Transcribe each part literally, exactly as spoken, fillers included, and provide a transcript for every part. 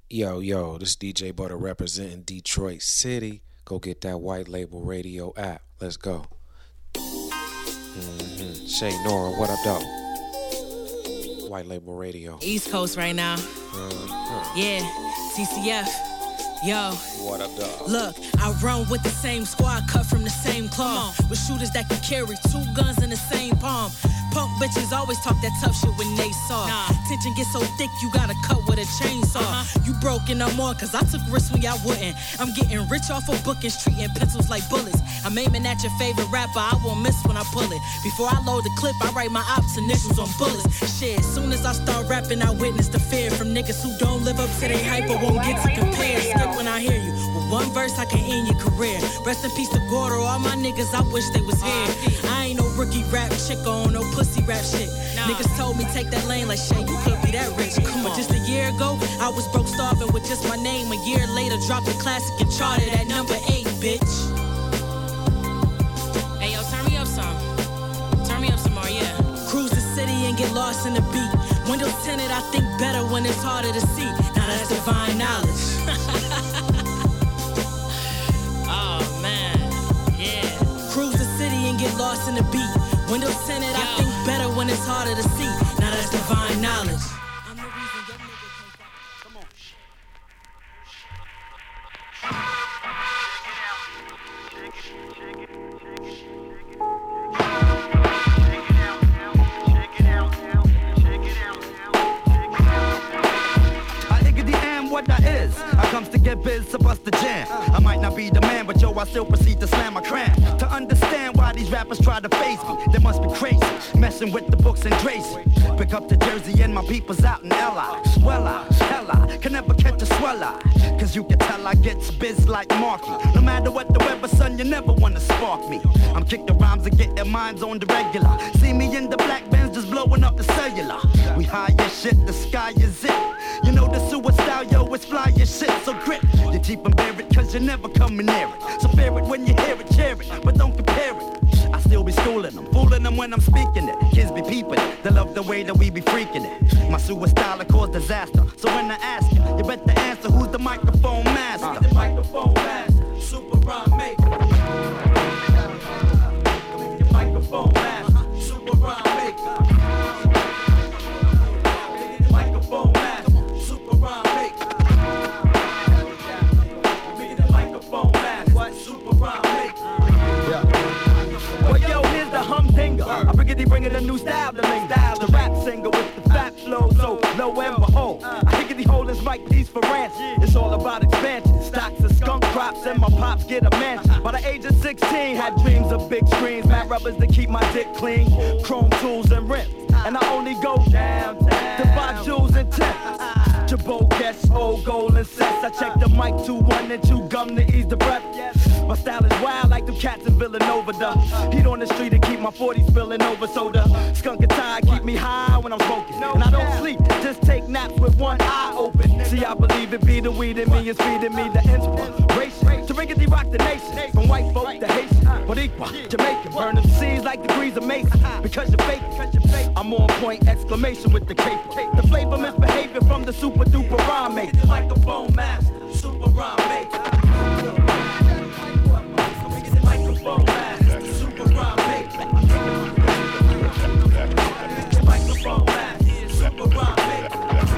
Yo, yo, this D J Butter representing Detroit City. Go get that White Label Radio app. Let's go. Mm-hmm. Shay Nora, what up, though? White Label Radio. East Coast right now. Uh-huh. Yeah, T C F. Yo. What up, dog? Look, I run with the same squad, cut from the same cloth. With shooters that can carry two guns in the same palm. Punk bitches always talk that tough shit when they saw. Nah. Tension gets so thick, you gotta cut with a chainsaw. Uh-huh. You broke and I'm on, cause I took risks when y'all wouldn't. I'm getting rich off of bookings, treating pencils like bullets. I'm aiming at your favorite rapper, I won't miss when I pull it. Before I load the clip, I write my ops initials on bullets. Shit, soon as I start rapping, I witness the fear from niggas who don't live up to they hype or won't get to compare. Skip when I hear you. With one verse, I can end your career. Rest in peace to Gordo, all my niggas, I wish they was here. I ain't no rookie rap chick on no pussy rap shit. Nah. Niggas told me take that lane like shit, you can't be that rich. Come on. But just a year ago, I was broke starving with just my name. A year later, dropped a classic and charted at number eight, bitch. Hey, yo, turn me up some. Turn me up some more, yeah. Cruise the city and get lost in the beat. Windows tinted, I think better when it's harder to see. Now that's divine knowledge. Oh, man, yeah. Cruise the city and get lost in the beat. Windows tinted, I think better when it's harder to see. Now that's divine knowledge. I'm the reason your nigga can't find. Come on. I think the am what I is. I comes to get biz, to bust the jam. I might not be the man, but yo, I still proceed to slam my cram. To understand why these rappers try to face me, they must be crazy, messing with the books and Tracy. Pick up the Jersey and my people's out in L I. Swell I, hell I, can never catch a swell I. Cause you can tell I gets biz like Marky. No matter what the weather, son, you never wanna spark me. I'm kicking rhymes and getting minds on the regular. See me in the black bands just blowing up the cellular. We high as shit, the sky is it. You know the suicide, yo, it's fly as shit, so grip. You keep and bear it, cause you never coming near it. So fear it when you hear it, cheer it, but don't compare it. I still be schooling them, fooling them when I'm speaking it. Kids be peeping it, they love the way that we be freaking it. My suicide cause disaster, so when I ask you, you better answer who's the microphone master. The microphone master, super rhyme maker. The microphone master, super rhyme maker. The microphone master, super rhyme maker. The microphone master, super rhyme maker. Yeah. Well, yo, here's the humdinger. I figured he bringing a new style to linger. The rap singer with the fat flow, so lo and behold, I think he holding right piece for ranch. It's all about expansion. Stocks of skunk crops and my pops get a mansion. By the age of sixteen, had dreams of big screens, mad rubbers to keep my dick clean, chrome tools and rims. And I only go downtown to buy jewels and tips. Jabot, guess, old gold and sets. I check the mic, two, one, and two gum to ease the breath. My style is wild like them cats in Villanova. The heat on the street to keep my forties spilling over. So the skunk and tie keep me high when I'm smoking. And I don't sleep, just take naps with one eye open. See, I believe it be the weed in me is feeding me the inspiration to riggedy rock the nation. From white folk to Haitian, Boricua, Jamaican. Burn them seeds like degrees of Mason. Because you're fake, I'm on point, exclamation with the cape. The flavor misbehavior from the super duper rhyme maker. Microphone master, super rhyme maker. Microphone master, super rhyme maker. Microphone master, super rhyme maker.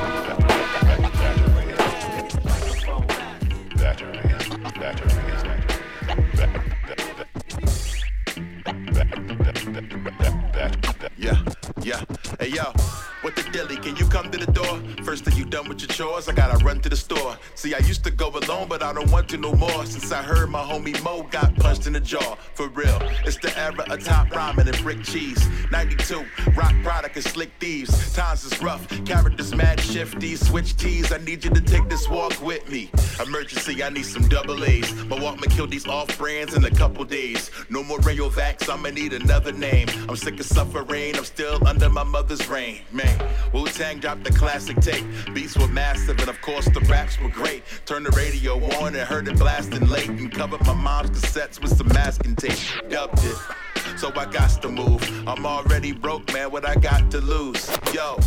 Yeah, yeah, hey yo, what the dilly? Can you come to the door? First thing you done with your chores, I gotta run to the store. See, I used to go alone, but I don't want to no more. Since I heard my homie Mo got punched in the jaw. For real, it's the era of top rhyming and brick cheese. ninety-two, rock product and slick thieves. Times is rough, characters mad shifty. Switch keys, I need you to take this walk with me. Emergency, I need some double A's. My Walkman killed these off brands in a couple days. No more Rayovacs, I'ma need another name. I'm sick of suffering, I'm still under my mother's reign. Man, Wu-Tang dropped the classic tape. Beats were massive and of course the raps were great. Turned the radio on and heard it blasting late. And covered my mom's cassettes with some masking tape. Dubbed it, so I got to move. I'm already broke, man, what I got to lose. Yo,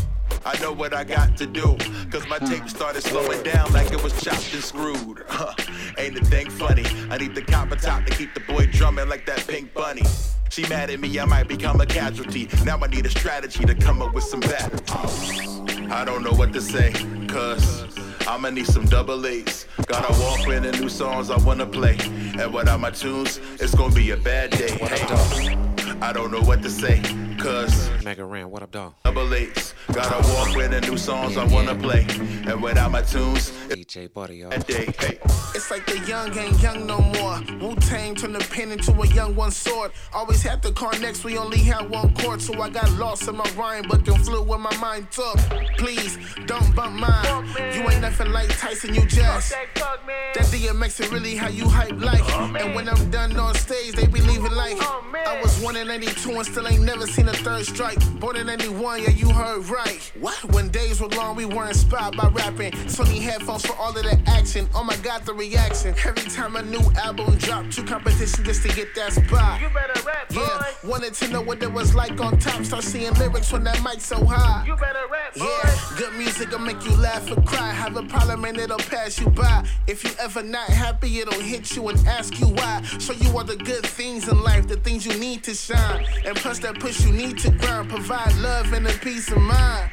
I know what I got to do, cause my tape started slowing down like it was chopped and screwed. Huh, ain't a thing funny. I need the copper top to keep the boy drumming like that pink bunny. She mad at me, I might become a casualty. Now I need a strategy to come up with some batteries. I don't know what to say, cause I'ma need some double A's. Gotta walk with the new songs I wanna play. And without my tunes, it's gonna be a bad day. Hey, I don't know what to say, cause Mega Ran, what up, dog? Double A's. Gotta walk with the new songs I wanna play. And without my tunes, D J Buddy, y'all. That day, hey. It's like the young ain't young no more. Wu-Tang turned the pen into a young one sword. Always had the car next, we only had one chord. So I got lost in my rhyme book and flew where my mind took. Please, don't bump mine. You ain't nothing like Tyson, you just. That D M X is really how you hype life. And when I'm done on stage, they be leaving like I was one in eighty-two and still ain't never seen a third strike. Born in eighty-one, yeah, you heard right. What? When days were long, we weren't inspired by rapping. Sony headphones for all of the action. Oh my God, the reaction. Every time a new album dropped, two competition just to get that spot. You better rap, boy. Yeah, wanted to know what it was like on top. Start seeing lyrics when that mic so high. You better rap, boy. Yeah, good music will make you laugh or cry. Have a problem and it'll pass you by. If you ever not happy, it'll hit you and ask you why. Show you all the good things in life, the things you need to shine. And plus that push you need to grind. Provide love and a peace of mind.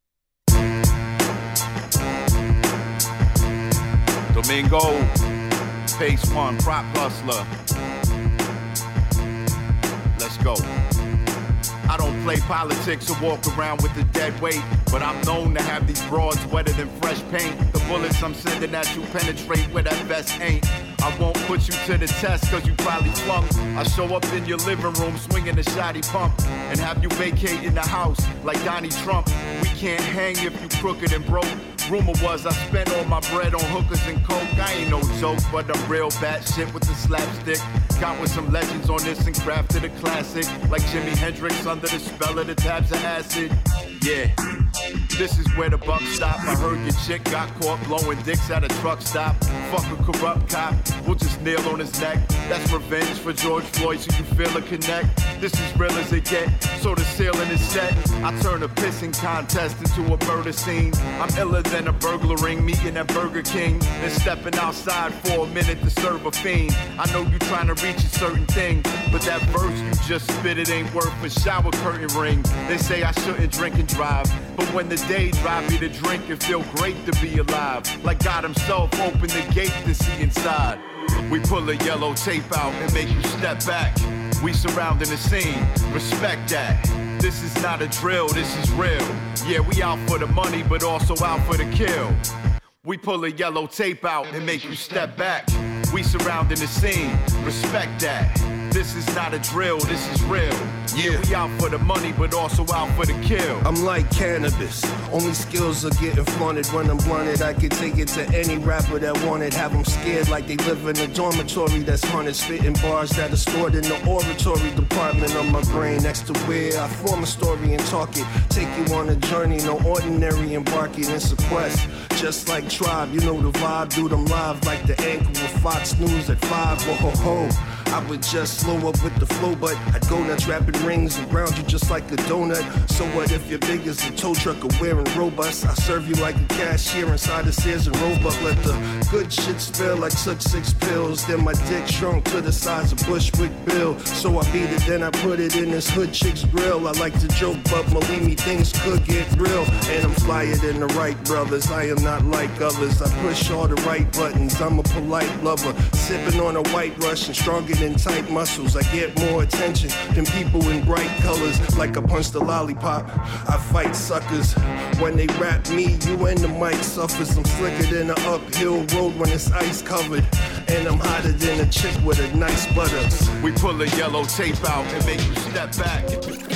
Domingo, Pace One, Prop Hustler. Let's go. I don't play politics or walk around with a dead weight, but I'm known to have these broads wetter than fresh paint. The bullets I'm sending at you penetrate where that vest ain't. I won't put you to the test cause you probably flunked. I show up in your living room swinging a shoddy pump and have you vacating the house like Donnie Trump. We can't hang if you crooked and broke. Rumor was I spent all my bread on hookers and coke. I ain't no joke, but I'm real bad shit with the slapstick. Got with some legends on this and crafted a classic like Jimi Hendrix under the spell of the tabs of acid. Yeah, this is where the buck stop. I heard your chick got caught blowing dicks at a truck stop. Fuck a corrupt cop, we'll just kneel on his neck. That's revenge for George Floyd, so you feel a connect. This is real as it get, so the ceiling is set. I turn a pissing contest into a murder scene. I'm iller than a burglaring, meeting at Burger King. Then stepping outside for a minute to serve a fiend. I know you trying to reach a certain thing, but that verse you just spit, it ain't worth a shower curtain ring. They say I shouldn't drink and drive, but when the day drive me to drink, it feel great to be alive. Like God himself opened the gate to see inside. We pull a yellow tape out and make you step back. We surrounding the scene, respect that. This is not a drill, this is real. Yeah, we out for the money, but also out for the kill. We pull a yellow tape out and make you step back. We surrounding the scene, respect that. This is not a drill, this is real. Yeah, we out for the money, but also out for the kill. I'm like cannabis, only skills are getting flaunted. When I'm blunted, I could take it to any rapper that wanted. Have them scared like they live in a dormitory that's haunted. Spitting bars that are stored in the oratory department of my brain. Next to where I form a story and talk it. Take you on a journey, no ordinary embarking. It's a quest, just like Tribe. You know the vibe, do them live like the anchor with Fox News at five. Whoa, ho, ho. I would just slow up with the flow, but I'd go nuts wrapping rings around you just like a donut. So what if you're big as a tow truck or wearing robust? I serve you like a cashier inside the Sears and Roebuck. Let the good shit spill like took six pills. Then my dick shrunk to the size of Bushwick Bill. So I beat it, then I put it in this hood chick's grill. I like to joke, but believe me, things could get real. And I'm flyer than the Wright brothers. I am not like others. I push all the right buttons. I'm a polite lover, sipping on a white Russian, stronger than tight muscles. I get more attention than people in bright colors. Like I punch the lollipop, I fight suckers. When they rap me, you and the mic suffers. I'm slicker than an uphill road when it's ice covered. And I'm hotter than a chick with a nice buttocks. We pull a yellow tape out and make you step back.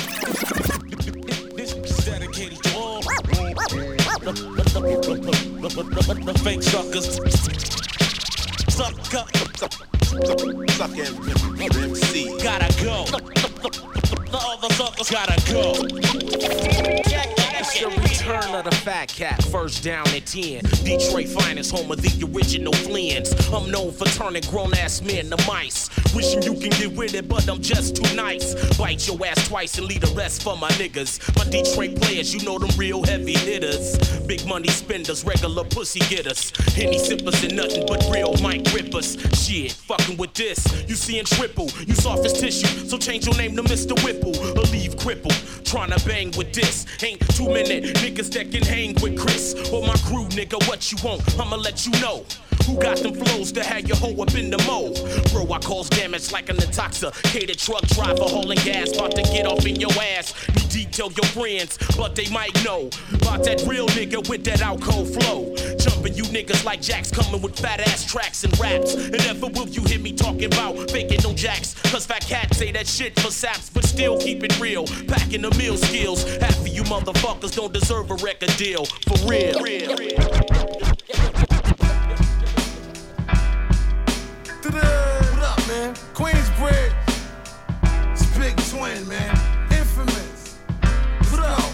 This is dedicated to all the, the, the, the, the, the fake suckers. Suck up. Suck M C. Gotta go. The other suckers gotta go. Check it It's the return of the fat cat, first down at ten. Detroit finest, home of the original Flynn's. I'm known for turning grown-ass men to mice. Wishing you can get with it, but I'm just too nice. Bite your ass twice and leave the rest for my niggas. My Detroit players, you know them real heavy hitters. Big money spenders, regular pussy getters. Henny sippers and nothing but real mic rippers. Shit, fucking with this, you seeing triple. You soft as tissue, so change your name to Mister Whipple. Or leave crippled, tryna bang with this. Ain't too many niggas that can hang with Chris or my crew, nigga. What you want? I'ma let you know. Who got them flows to have your hoe up in the mo? Bro, I cause damage like an intoxicated truck driver hauling gas, about to get off in your ass. You detail your friends, but they might know about that real nigga with that alcohol flow. Jumping you niggas like jacks, coming with fat ass tracks and raps. And never will you hear me talking about faking no jacks, cause fat cats say that shit for saps, but still keep it real. Packing the meal skills. Half of you motherfuckers don't deserve a record deal. For real. real, real. What up, man? Queensbridge. It's Big Twin, man. Infamous. What up?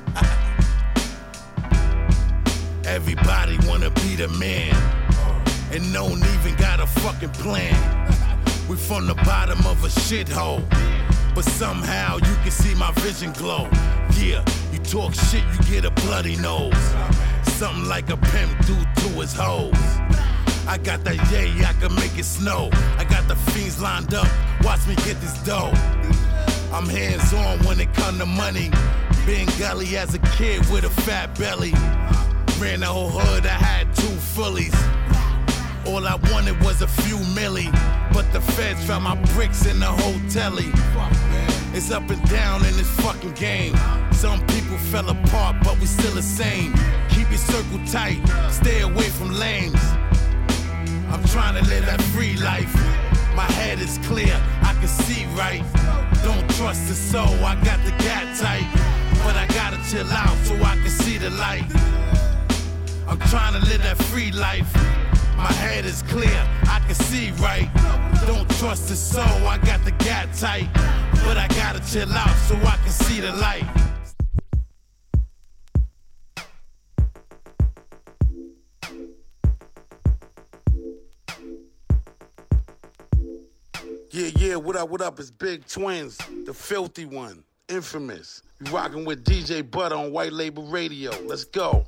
Everybody wanna be the man, and no one even got a fucking plan. We from the bottom of a shithole, but somehow you can see my vision glow. Yeah, you talk shit, you get a bloody nose. Something like a pimp do to his hoes. I got that yay, I can make it snow. I got the fiends lined up, watch me get this dough. I'm hands-on when it come to money. Being gully as a kid with a fat belly. Ran the whole hood, I had two fullies. All I wanted was a few milli, but the feds found my bricks in the hotel-y. It's up and down in this fucking game. Some people fell apart, but we still the same. Keep your circle tight, stay away from lames. I'm trying to live that free life. My head is clear, I can see right. Don't trust the soul, I got the gat tight. But I gotta chill out so I can see the light. I'm trying to live that free life. My head is clear, I can see right. Don't trust the soul, I got the gat tight. But I gotta chill out so I can see the light. Yeah, yeah, what up, what up? It's Big Twins, the filthy one, infamous. You rocking with D J Butter on White Label Radio. Let's go.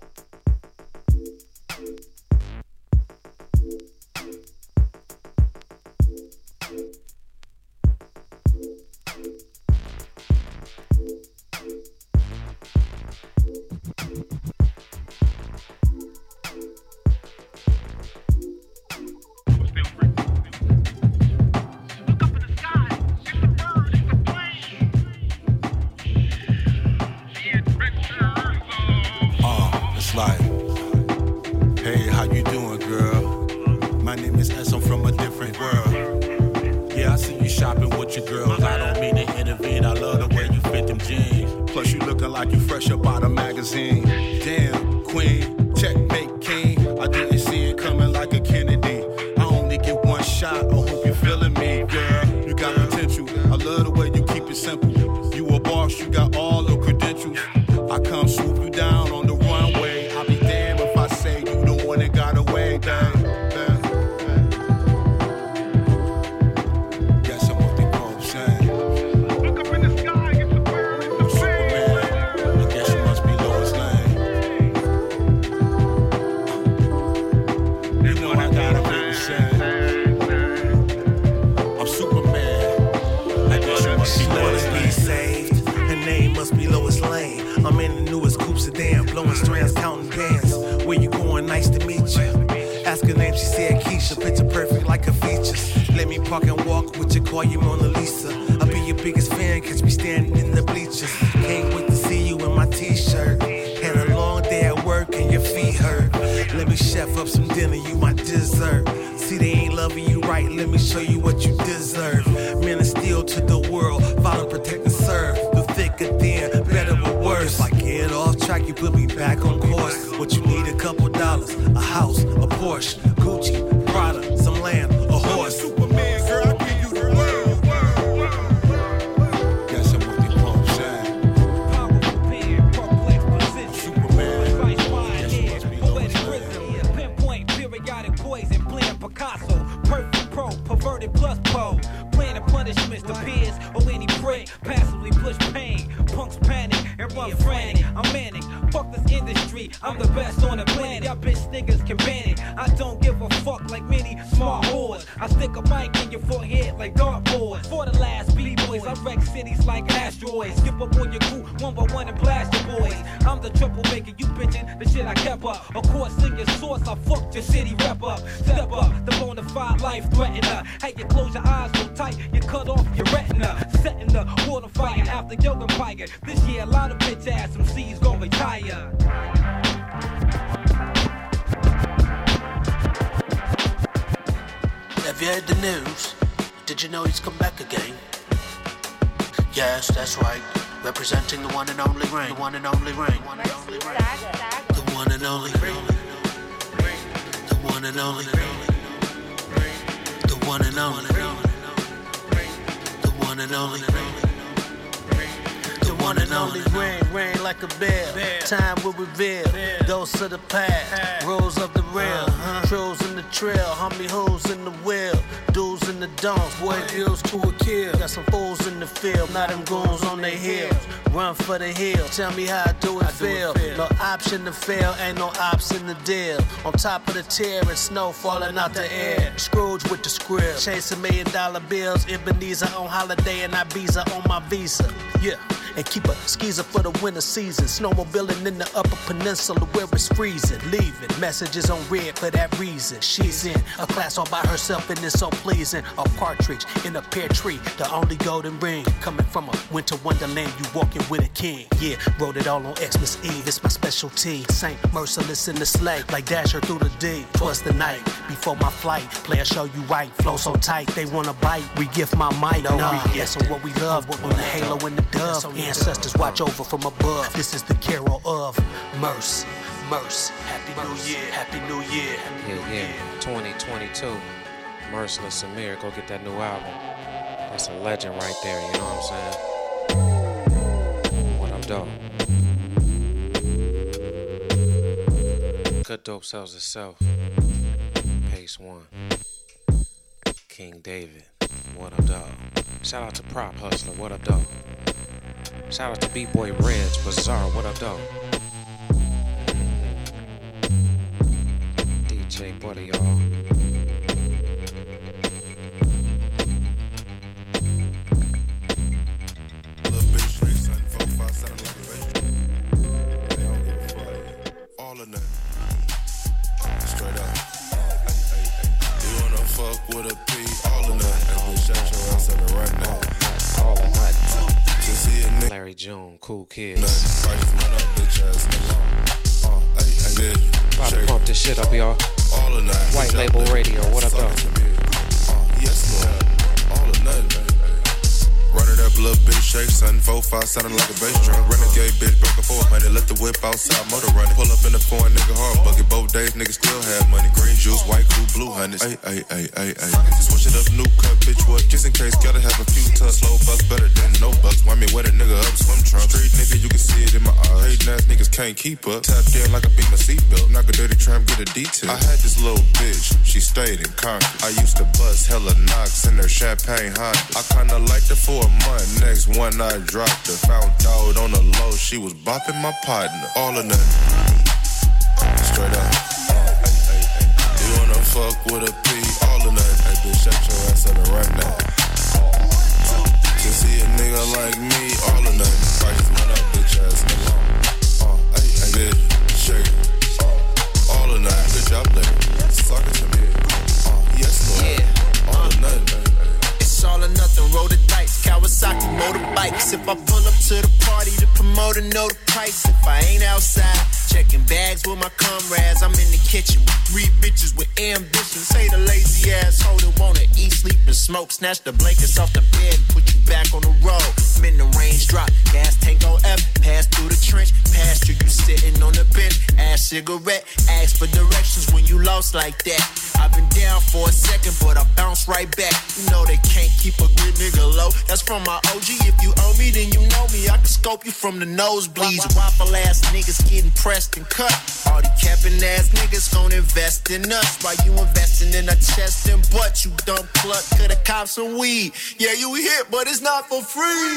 one and blast your boys. I'm the troublemaker, you bitchin' the shit I kept up. Of course, in your source, I fucked your city rep up. Step up, the bona fide life threatener. Hey, you close your eyes so tight, you cut off your retina. Setting the water fire after yoga fire. This year, a lot of bitch ass M Cs gon' retire. Have you heard the news? Did you know he's come back again? Yes, that's right. Representing the one and only ring. The one and only ring. The one and only ring. The one and only ring. The one and only ring. The one and only ring. The one and only ring. The one and only ring. Ring like a bell. Time will reveal. Ghosts of the past. Rolls of the real. Trolls in the trail. Homie hoes in the wheel. Dudes in the don'ts. Boy girls to a kill. Got some fools in the field. Now them goons on their heels. Run for the hill. Tell me how I do it I feel. Do it feel. No option to fail. Ain't no ops in the deal. On top of the tier and snow falling out the air. Scrooge with the script. Chasing million dollar bills. Ebenezer on holiday and Ibiza on my visa. Yeah. And keep a skeezer for the winter season. Snowmobiling in the upper peninsula where it's freezing. Leaving messages on red for that reason. She's in a class all by herself and it's so pleasing. A partridge in a pear tree, the only golden ring. Coming from a winter wonderland, you walking with a king. Yeah, wrote it all on Xmas Eve, it's my specialty. Saint Merciless in the sleigh, like Dasher through the D. Twas the night before my flight. Player show you right, flow so tight. They wanna bite, we gift my might. No, no we yes on what we love, on the halo and the dove. Ancestors watch over from above. This is the carol of Merce. Merce. Happy New Year. Happy New Year. Yeah, yeah. twenty twenty-two. Merciless Amir. Go get that new album. That's a legend right there. You know what I'm saying? What up, dog? Good dope sells itself. Pace one. King David. What up, dog? Shout out to Prop Hustler. What up, dog? Shout out to B-Boy Reds, Bazaar, what up, though? D J Buddy, y'all. All of that. Straight up. You wanna fuck with a P? All of that. And we shut your ass in it right now. All of that. Larry June, cool kids. About to pump this shit up, y'all. White Label Radio, what up, though? Yes, Lord. All or nothing. Running that blood, bitch, shake, something, four, five, sounding like a bass drum. Renegade, bitch, broke a four hundred, let the whip outside, motor running. Pull up in the foreign nigga hard bucket, both days, niggas still have money. Green juice, white crew, blue hundreds. Ay, ay, ay, ay, ay. Switch it up, new cut, bitch, what? Just in case, gotta have a few tucks. Slow bucks, better than no bucks. Why me wet a nigga up, swim trunk. Street nigga, you can see it in my eyes. Hating ass niggas can't keep up. Tapped in like a beat my seatbelt. Knock a dirty tramp, get a detail. I had this little bitch, she stayed in Concord. I used to bust hella knocks in her champagne Honda. I kinda liked her for a month, next one I dropped her. Found out on the low, she was bopping my partner. All or nothing. Straight up. You wanna fuck with a P? All or nothing. Hey, bitch, shut your ass up right now. To see a nigga like me, all or nothing. Price went up, bitch ass nigga. Uh, hey, hey, bitch, shake it. All or nothing. Good job, lady. Suck it to me. Uh, yes, Lord. Yeah. All or nothing. It's all or nothing, roll the dice. Kawasaki motorbikes. If I pull up to the party, the promoter know the price. If I ain't outside, checking bags with my comrades. I'm in the kitchen with three bitches with ambition. Say the lazy asshole that wanna eat, sleep, and smoke. Snatch the blankets off the bed and put you back on the road. I'm in the range drop, gas tank on F. Pass through the trench, past you, you sitting on the bench. Ass cigarette, ask for directions when you lost like that. I've been down for a second, but I bounce right back. You know they can't keep a good nigga low. That's from my O G. If you owe me, then you know me. I can scope you from the nosebleeds. Waffle ass niggas getting pressed and cut. All the capping ass niggas gon' invest in us. While you investing in a chest and butt, you dumb pluck to the cops some weed. Yeah, you hit, but it's not for free.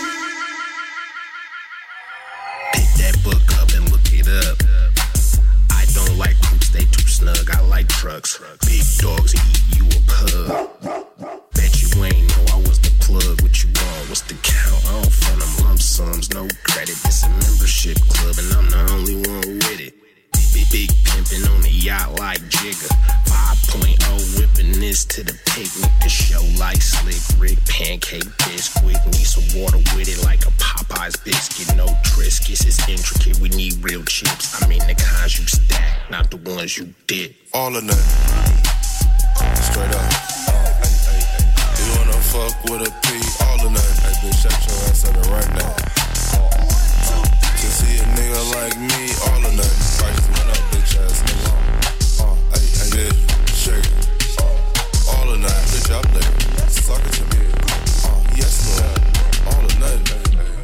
Pick that book up and look it up. I don't like coops, they too snug. I like trucks. Big dogs eat you a pug. Bet you ain't know I was the plug. What you want? What's the count? I don't phone them lump sums, no credit. It's a membership club, and I'm the only one with it. Big, big pimpin' on the yacht like Jigga. five point oh whipping this to the picnic. The show like Slick Rick, pancake biscuit. Need some water with it like a Popeye's biscuit. No Triscuits, it's intricate. We need real chips. I mean the kinds you stack, not the ones you dip. All or nothing. Straight up. You wanna fuck with a P? All or nothing. Hey, bitch, shut your ass up right now. To see a nigga like me, all or nothing. Price to run up, bitch ass nigga. Uh, hey, hey, bitch, shake it. Uh, all or nothing, bitch, I'm lit. Suck it to me. Uh, yes, Lord. All or nothing.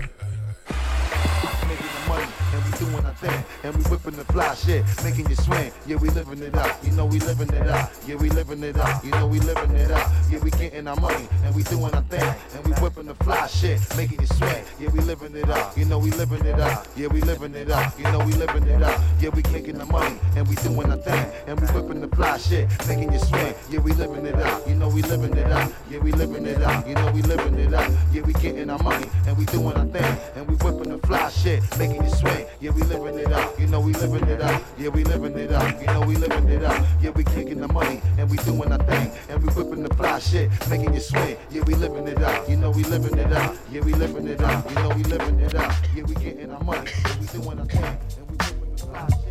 Making the money, and we doing our thing. And we whipping the fly shit, making you swing. Yeah, we living it up. You know we living it up. Yeah, we living it up. You know we living it up. Yeah, we getting our money, and we doing our thing. And we whipping the fly shit, making you swing. Yeah, we living it up. You know we living it up. Yeah, we living it up. You know we living it up. Yeah, we making the money, and we doing our thing. And we whipping the fly shit, making you swing. Yeah, we living it up. You know we living it up. Yeah, we living it up. You know we living it up. Yeah, we getting our money, and we doing our thing. And we whipping the fly shit, making you swing. Yeah, we living it up. You know we living it up. Yeah, we living it up. You know we living it up. Yeah, we kicking the money, and we doing our thing. And we whipping the fly shit, making you swing. Yeah, we living it up. You know we living it up. Yeah, we living it up. You know we living it up. Yeah, we getting our money, and we doing our thing. And we whipping the fly shit.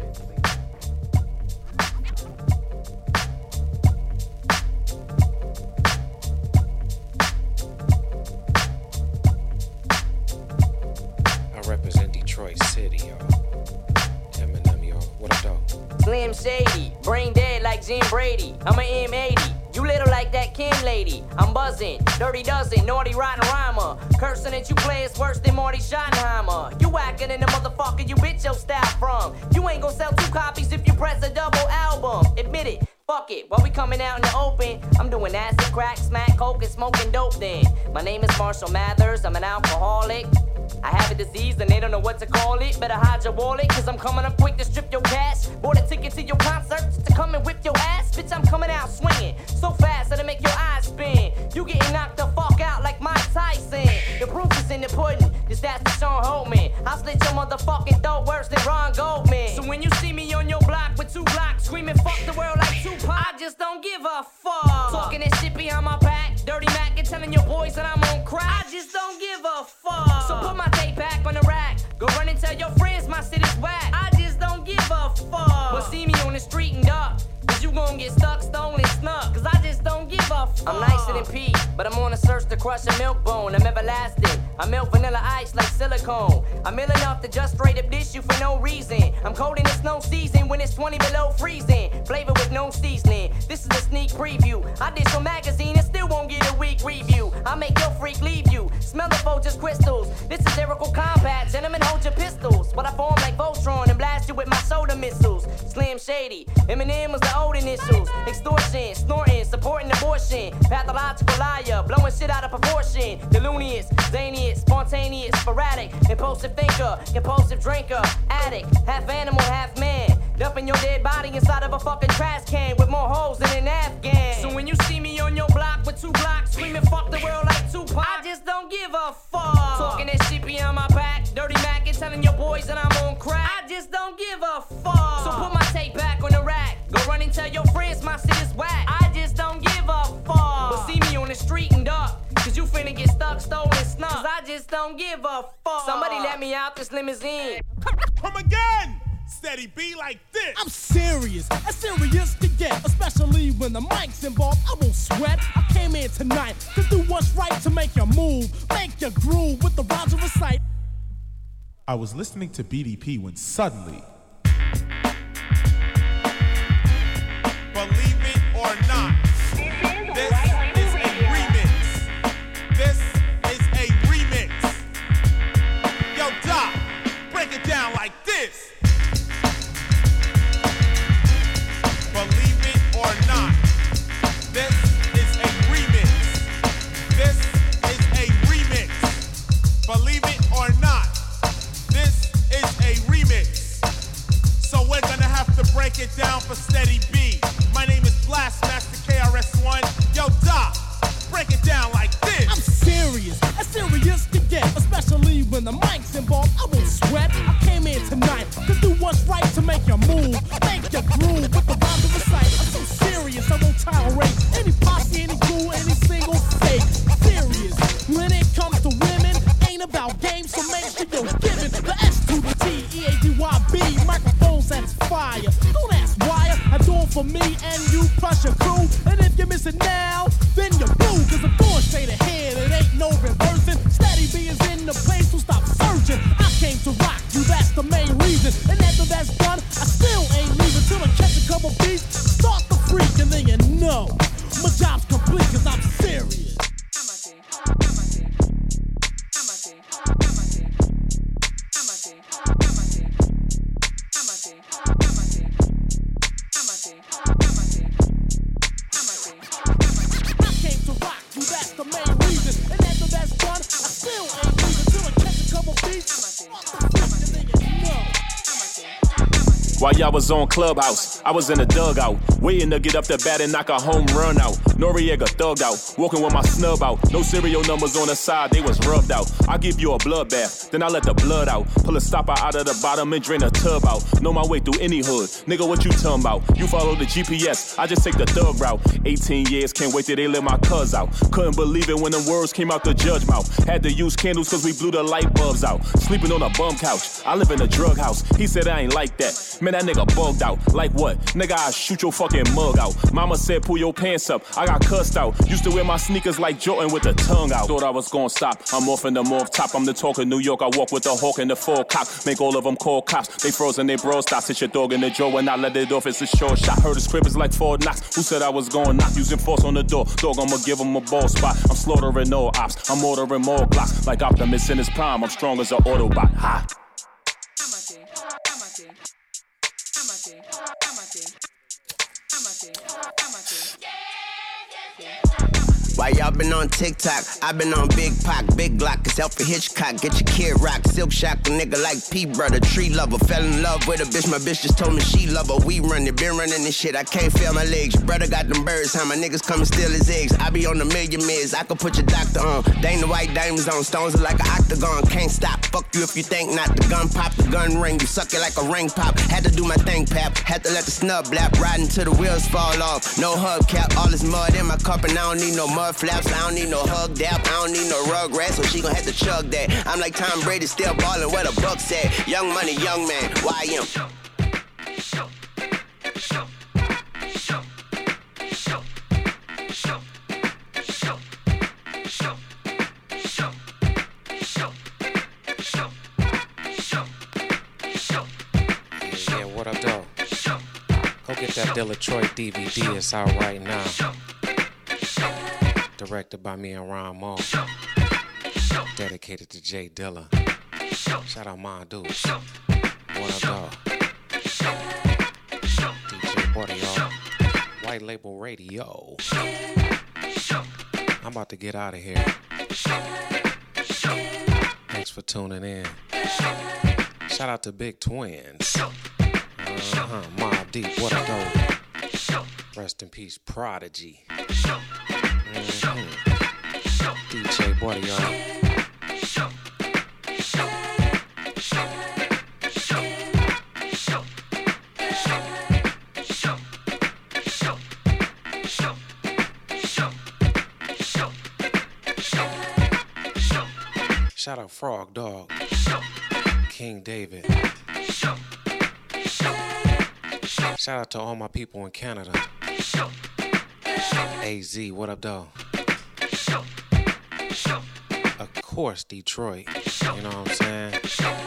Represent Detroit City, y'all. Eminem, y'all. What up, though? Slim Shady, brain dead like Jim Brady. I'm an M eighty. You little like that Kim lady. I'm buzzing, dirty dozen, naughty rotten rhymer. Cursing at you players worse than Marty Schottenheimer. You whacking in the motherfucker you bitch your style from. You ain't gonna sell two copies if you press a double album. Admit it. Fuck it, while we coming out in the open, I'm doing acid, crack, smack, coke, and smoking dope then. My name is Marshall Mathers, I'm an alcoholic. I have a disease and they don't know what to call it. Better hide your wallet, cause I'm coming up quick to strip your cash. Bought a ticket to your concert just to come and whip your ass. Bitch, I'm coming out swinging so fast that'll make your eyes spin. You getting knocked the fuck out like Mike Tyson. The proof is in the pudding, just ask the Sean Holtman. I'll slit your motherfucking throat worse than Ron Goldman. So when you see me on your block with two blocks screaming fuck the world like Tupac, I just don't give a fuck. Talking that shit behind my back, dirty Mac and telling your boys that I'm on crack. I just don't give a fuck. So put my tape back on the rack. Go run and tell your friends my shit is whack. I just don't give a fuck. But see me on the street and duck, cause you gon' get stuck, stolen, snuck. Cause I just don't give a fuck. I'm nicer than Pete, but I'm on a search to crush a milk bone. I'm everlasting. I melt vanilla ice like silicone. I'm ill enough to just straight up dish you for no reason. I'm cold in the snow season when it's twenty below freezing. Flavor with no seasoning. This is a sneak preview. I did some magazine and still won't get a week review. I make your freak leave you. Smell the Folgers crystals. This is lyrical combat. Gentlemen, hold your pistols. But I form like Voltron and blast you with my soda missiles. Slim Shady. Eminem was the old initials. Extortion, snorting, supporting abortion. Pathological liar, blowing shit out of proportion. Delunious, zanious, spontaneous, sporadic. Impulsive thinker, compulsive drinker. Addict, half animal, half man. Dumping your dead body inside of a fucking trash can with more holes than an Afghan. So when you see me on your block with two blocks screaming fuck the world like Tupac, I just don't give a fuck. Talking that shit behind my back, dirty Mac and telling your boys that I'm on crack. I just don't give a fuck. So put my tape back on the rack. Go run and tell your friends my shit is whack. I just don't give a fuck. But see me on the street and duck, cause you finna get stuck, stolen, snuck. Cause I just don't give a fuck. Somebody let me out this limousine. Come again! Steady B like this. I'm serious, as serious to get, especially when the mic's involved. I won't sweat. I came in tonight to do what's right, to make your move, make your groove with the rhymes of recite. I was listening to B D P when suddenly, believe it or not, this is a remix. This is a remix. Yo, Doc, break it down like this. Believe it or not, this is a remix. This is a remix. Believe it or not, this is a remix. So we're gonna have to break it down for Steady B. My name is Blastmaster K R S One. Yo, Doc, break it down like this. I'm serious, as serious to get, especially when when the mic's involved, I won't sweat. I came in tonight to do what's right to make your move, make your groove with the rhymes of recite. I'm so serious, I won't tolerate any posse, any crew, any single fake. Serious, when it comes to women, ain't about games, so make sure you're giving the S to the T, E A D Y B, microphones that's fire. Don't ask why, I do it for me and you plus your crew. And if you miss it now, then you're blue, cause I'm going straight ahead, it ain't no reversing. Steady B is in the place, so stop searching. I came to rock you, that's the main reason. And after that's done, I still ain't leaving till I catch a couple beats, start the freak, and then you know my job's complete, cause I'm serious. While y'all was on Clubhouse, I was in the dugout, waiting to get up the bat and knock a home run out. Noriega thugged out, walking with my snub out. No serial numbers on the side, they was rubbed out. I give you a bloodbath, then I let the blood out. Pull a stopper out of the bottom and drain a tub out. Know my way through any hood, nigga, what you talking about? You follow the G P S, I just take the thug route. eighteen years, can't wait till they let my cuz out. Couldn't believe it when them words came out the judge mouth. Had to use candles cause we blew the light bulbs out. Sleeping on a bum couch, I live in a drug house. He said I ain't like that. Man, that nigga bugged out. Like what? Nigga, I shoot your fucking mug out. Mama said pull your pants up. I got cussed out. Used to wear my sneakers like Jordan with the tongue out. Thought I was gonna stop. I'm off in the morph top. I'm the talk of New York. I walk with the hawk and the full cock. Make all of them call cops. They frozen, they bro stops. Hit your dog in the jaw when I let it off. It's a short shot. Heard his crib is like Fort Knox. Who said I was gonna knock? Using force on the door. Dog, I'ma give him a ball spot. I'm slaughtering all ops. I'm ordering more blocks. Like Optimus in his prime. I'm strong as an Autobot. Ha! Why y'all been on TikTok? I been on Big Pac, Big Glock, it's Alfred Hitchcock. Get your kid rock, Silk Shock, a nigga like P brother, tree lover. Fell in love with a bitch, my bitch just told me she love her. We run it, been running this shit, I can't feel my legs. Brother got them birds, how my niggas come and steal his eggs. I be on a million mids, I could put your doctor on. Dang the white diamonds on, stones are like an octagon. Can't stop, fuck you if you think not. The gun pop, the gun ring, you suck it like a ring pop. Had to do my thing, pap, had to let the snub blap. Riding till the wheels fall off, no hubcap. All this mud in my cup and I don't need no mud flaps. I don't need no hug dap, I don't need no rugrat, so she gon' have to chug that. I'm like Tom Brady, still ballin' where the Bucks at. Young money, young man, Y M. Yeah, what up, though? Go get that Detroit D V D, it's out right now. Directed by me and Ron Mo. Dedicated to Jay Dilla. Shout out my dudes. What up, dog? D J Buddy, y'all. White Label Radio. I'm about to get out of here. Thanks for tuning in. Shout out to Big Twins. Uh-huh. Mobb Deep, what up, dog? Rest in peace, Prodigy. Mm-hmm. D J Buddy, y'all. Shout out Frog Dog, King David. Shout out to all my people in Canada. A Z, what up, dog? Of course, Detroit. You know what I'm saying?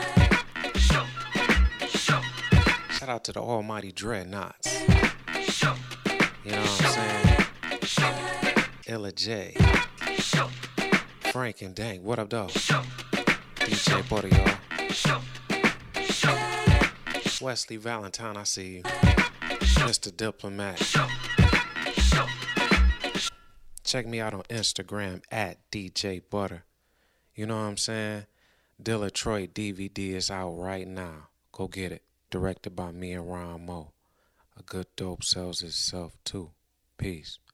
Shout out to the almighty Dreadnoughts. You know what I'm saying? Illa J. Frank and Dang, what up, dog? D J Buddy, y'all. Wesley Valentine, I see you. Mister Diplomat. Check me out on Instagram at D J Butter. You know what I'm saying? Detroit D V D is out right now. Go get it. Directed by me and Ron Mo. A good dope sells itself too. Peace.